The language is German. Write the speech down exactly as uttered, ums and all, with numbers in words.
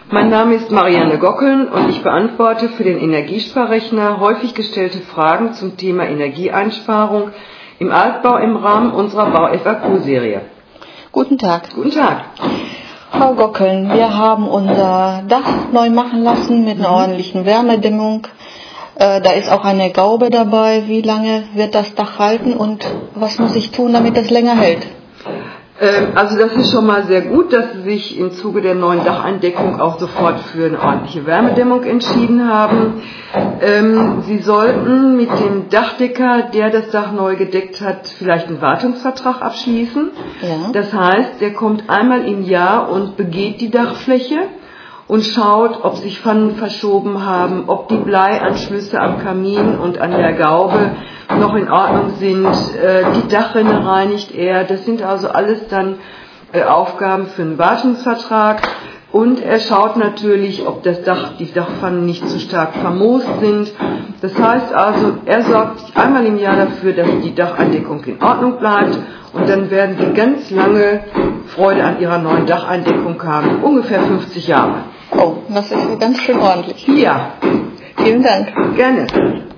Mein Name ist Marianne Gockeln und ich beantworte für den Energiesparrechner häufig gestellte Fragen zum Thema Energieeinsparung im Altbau im Rahmen unserer Bau-F A Q-Serie. Guten Tag. Guten Tag. Frau Gockeln, wir haben unser Dach neu machen lassen mit einer ordentlichen Wärmedämmung. Äh, da ist auch eine Gaube dabei. Wie lange wird das Dach halten und was muss ich tun, damit es länger hält? Ähm, also das ist schon mal sehr gut, dass Sie sich im Zuge der neuen Dacheindeckung auch sofort für eine ordentliche Wärmedämmung entschieden haben. Ähm, Sie sollten mit dem Dachdecker, der das Dach neu gedeckt hat, vielleicht einen Wartungsvertrag abschließen. Ja. Das heißt, der kommt einmal im Jahr und begeht die Dachfläche und schaut, ob sich Pfannen verschoben haben, ob die Bleianschlüsse am Kamin und an der Gaube noch in Ordnung sind. Die Dachrinne reinigt er. Das sind also alles dann Aufgaben für einen Wartungsvertrag. Und er schaut natürlich, ob das Dach, die Dachpfannen nicht zu stark vermoost sind. Das heißt also, er sorgt sich einmal im Jahr dafür, dass die Dacheindeckung in Ordnung bleibt. Und dann werden Sie ganz lange Freude an Ihrer neuen Dacheindeckung haben. Ungefähr fünfzig Jahre. Oh, das ist ganz schön ordentlich. Ja. Vielen Dank. Gerne.